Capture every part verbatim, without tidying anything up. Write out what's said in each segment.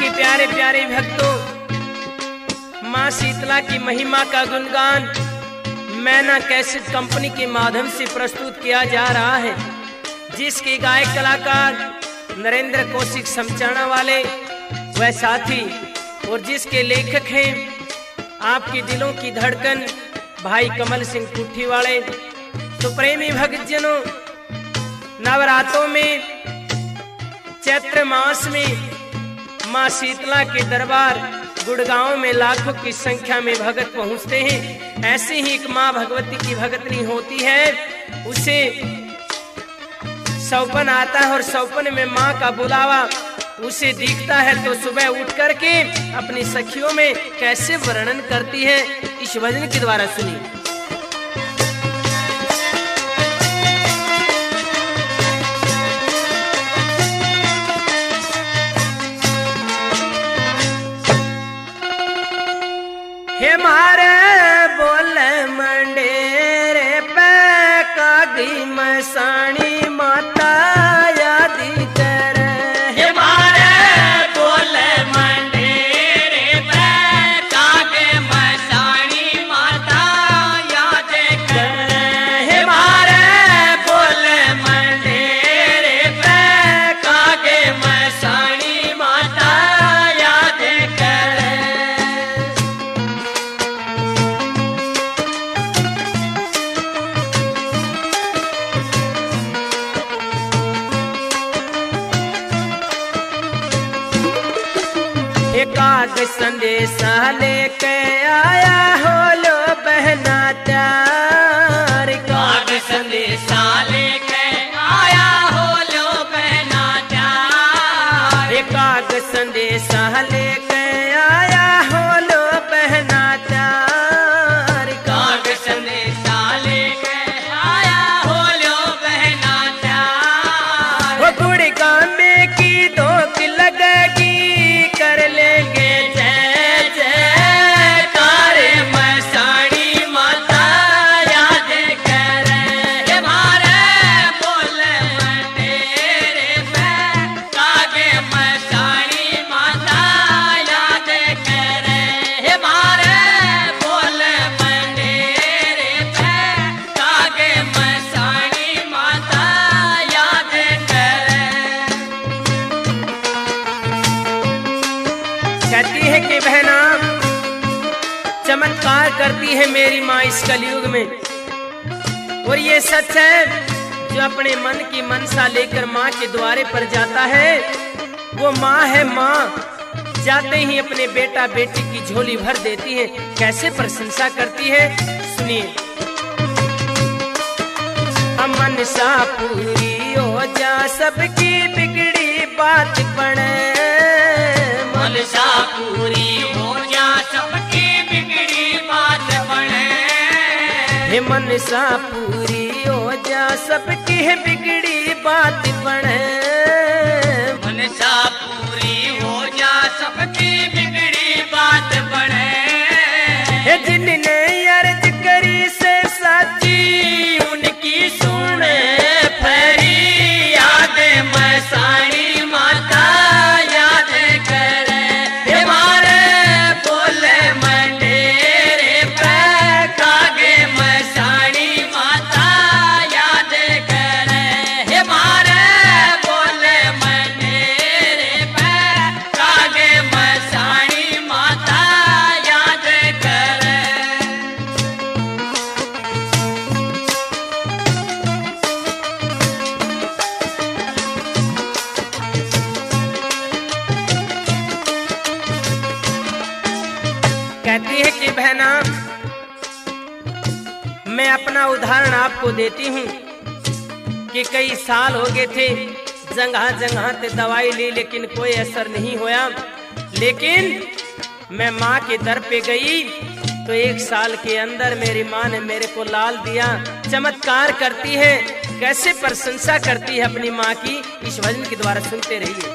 के प्यारे प्यारे भक्तों, माँ शीतला की महिमा का गुणगान मैना कैसेट कंपनी के माध्यम से प्रस्तुत किया जा रहा है, जिसके गायक कलाकार नरेंद्र कौशिक समचाना वाले वह साथी और जिसके लेखक हैं आपके दिलों की धड़कन भाई कमल सिंह पुट्ठी वाले। तो प्रेमी भक्तजनों, नवरात्रों में चैत्र मास में माँ शीतला के दरबार गुड़गांव में लाखों की संख्या में भगत पहुंचते हैं। ऐसे ही एक माँ भगवती की भगतनी होती है, उसे सौपन आता है और सौपन में माँ का बुलावा उसे दिखता है तो सुबह उठ करके अपनी सखियों में कैसे वर्णन करती है, इस भजन के द्वारा सुनिए। हे मारे बोल मंडेरे पे कागी मसाणी माता यादी कर। हे मारे बोल मंडेरे पे कागे मसाणी माता याद कर। हे मारे बोल मंडेरे पे कागे मसाणी माता याद कर। काग संदेशा लेके आया हो लो बहना त्यार। काग संदेशा लेके आया हो लो बहना त्यार। काग संदेशा लेके आया हो लो बहना त्यार। काग संदेशा लेके आया हो लो बहना त्यार। वो गुड़गांव में की धोख लगेगी कर लेंगे जय जय तारे मसाणी माता याद कर। हे मारे बोल मंडेरे पे कागे मसाणी माता याद कर। हे मारे बोल मंडेरे पे कागे मसाणी माता याद कर। कहती है कि बहना चमत्कार करती है मेरी माँ इस कलयुग में, और ये सच है जो अपने मन की मनसा लेकर माँ के द्वारे पर जाता है वो माँ है माँ। जाते ही अपने बेटा बेटी की झोली भर देती है। कैसे प्रशंसा करती है सुनिए। मनसा पूरी हो जा सबकी बिगड़ी बात बने। मनसा पूरी हो जा सबकी बिगड़ी बात बने। हे मनसा पूरी हो जा सबकी बिगड़ी बात बने। मनसा पूरी हो जा सबकी बिगड़ी बात बने। हे जिनने अर्ज करी से साची उनकी सुने फरी याद मसाणी माता याद कर। हे मारे बोल मंडेरे पे कागे मसाणी माता याद कर। हे मारे बोल मंडेरे पे कागे मसाणी माता याद कर। कहती है कि बहना मैं अपना उदाहरण आपको देती हूँ कि कई साल हो गए थे, जगह जगह ते दवाई ली लेकिन कोई असर नहीं होया। लेकिन मैं माँ के दर पे गई तो एक साल के अंदर मेरी माँ ने मेरे को लाल दिया। चमत्कार करती है, कैसे प्रशंसा करती है अपनी माँ की, इस भजन के द्वारा सुनते रहिए।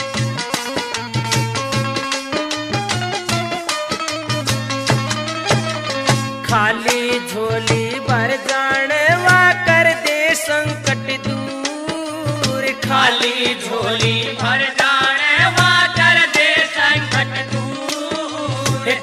खाली झोली भर जाने वा कर दे संकट दूर। खाली झोली भर जाने वा कर दे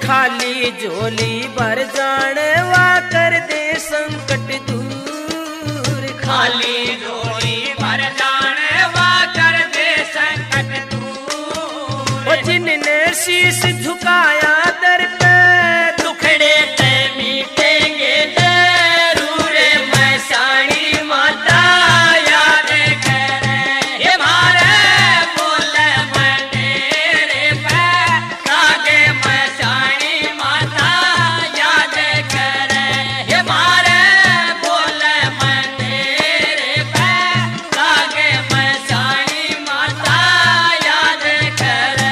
खाली झोली भर जाने वा कर दे संकट दूर। खाली झोली भर जाने वा कर दे संकट दूर। ओ जिनने शीश झुकाया दर पे दुखड़े ते मीटेंगे जरूर। मैसाणी माता याद करे हे मारे बोले मैं तेरे पे लागे। मैसाणी माता याद करे हे मारे बोले मैं तेरे पे लागे। मैसाणी माता याद करे।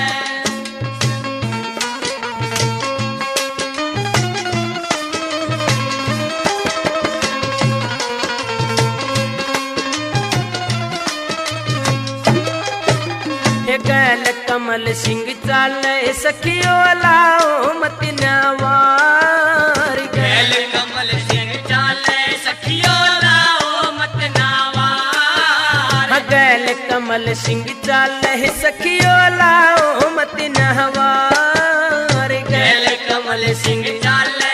हे गैल कमल सिंह चाले सखियो लाओ मत नवार। गैल कमल सिंह चाले सखियो लाओ मत नावार। गैल कमल सिंह चाले सखियो लाओ मत नवार। गैल कमल सिंह चाले